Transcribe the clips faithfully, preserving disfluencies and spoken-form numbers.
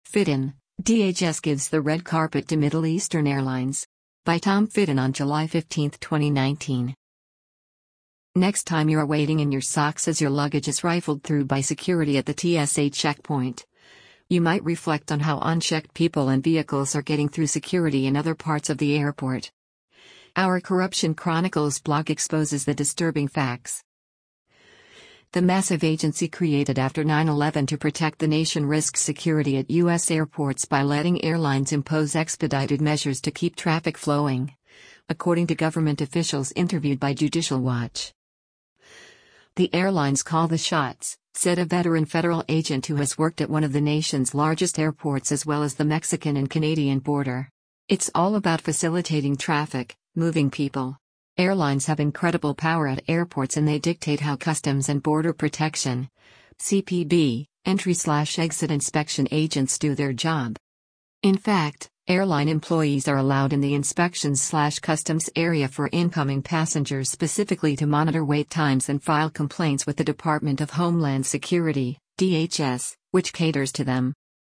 Fitton, D H S gives the red carpet to Middle Eastern Airlines. By Tom Fitton on July fifteenth, twenty nineteen. Next time you're waiting in your socks as your luggage is rifled through by security at the T S A checkpoint, you might reflect on how unchecked people and vehicles are getting through security in other parts of the airport. Our Corruption Chronicles blog exposes the disturbing facts. The massive agency created after nine eleven to protect the nation risks security at U S airports by letting airlines impose expedited measures to keep traffic flowing, according to government officials interviewed by Judicial Watch. The airlines call the shots, said a veteran federal agent who has worked at one of the nation's largest airports as well as the Mexican and Canadian border. It's all about facilitating traffic, moving people. Airlines have incredible power at airports and they dictate how Customs and Border Protection, C B P, entry-slash-exit inspection agents do their job. In fact, airline employees are allowed in the inspections-slash-customs area for incoming passengers specifically to monitor wait times and file complaints with the Department of Homeland Security, D H S, which caters to them.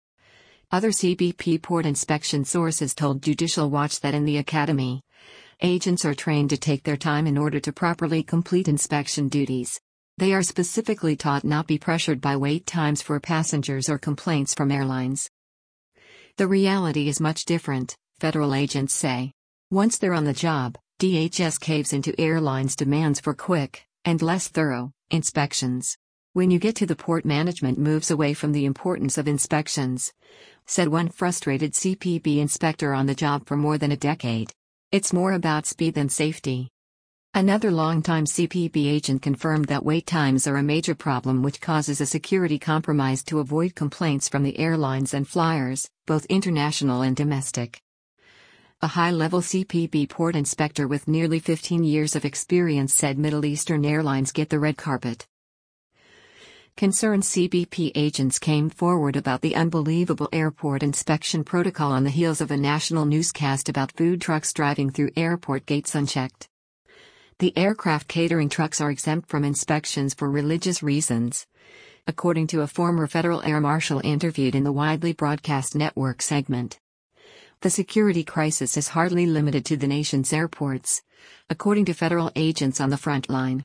Other C B P port inspection sources told Judicial Watch that in the academy, agents are trained to take their time in order to properly complete inspection duties. They are specifically taught not be pressured by wait times for passengers or complaints from airlines. The reality is much different, federal agents say. Once they're on the job, D H S caves into airlines' demands for quick, and less thorough, inspections. When you get to the port, management moves away from the importance of inspections, said one frustrated C B P inspector on the job for more than a decade. It's more about speed than safety. Another longtime C B P agent confirmed that wait times are a major problem which causes a security compromise to avoid complaints from the airlines and flyers, both international and domestic. A high-level C B P port inspector with nearly fifteen years of experience said Middle Eastern Airlines get the red carpet. Concerned C B P agents came forward about the unbelievable airport inspection protocol on the heels of a national newscast about food trucks driving through airport gates unchecked. The aircraft catering trucks are exempt from inspections for religious reasons, according to a former federal air marshal interviewed in the widely broadcast network segment. The security crisis is hardly limited to the nation's airports, according to federal agents on the front line.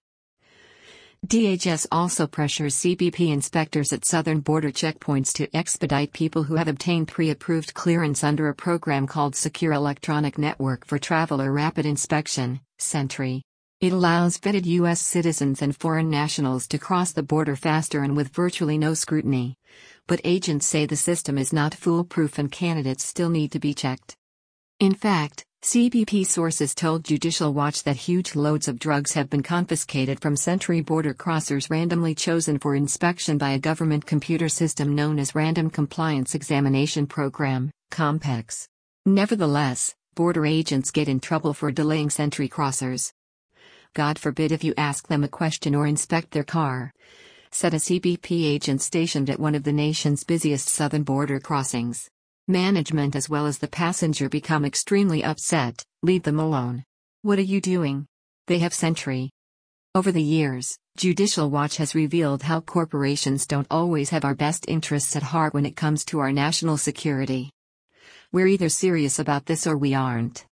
D H S also pressures C B P inspectors at southern border checkpoints to expedite people who have obtained pre-approved clearance under a program called Secure Electronic Network for Traveler Rapid Inspection, Sentry. It allows vetted U S citizens and foreign nationals to cross the border faster and with virtually no scrutiny. But agents say the system is not foolproof and candidates still need to be checked. In fact, C B P sources told Judicial Watch that huge loads of drugs have been confiscated from Sentry border crossers randomly chosen for inspection by a government computer system known as Random Compliance Examination Program, COMPEX. Nevertheless, border agents get in trouble for delaying Sentry crossers. God forbid if you ask them a question or inspect their car, said a C B P agent stationed at one of the nation's busiest southern border crossings. Management as well as the passenger become extremely upset. Leave them alone. What are you doing? They have Sentry. Over the years, Judicial Watch has revealed how corporations don't always have our best interests at heart when it comes to our national security. We're either serious about this or we aren't.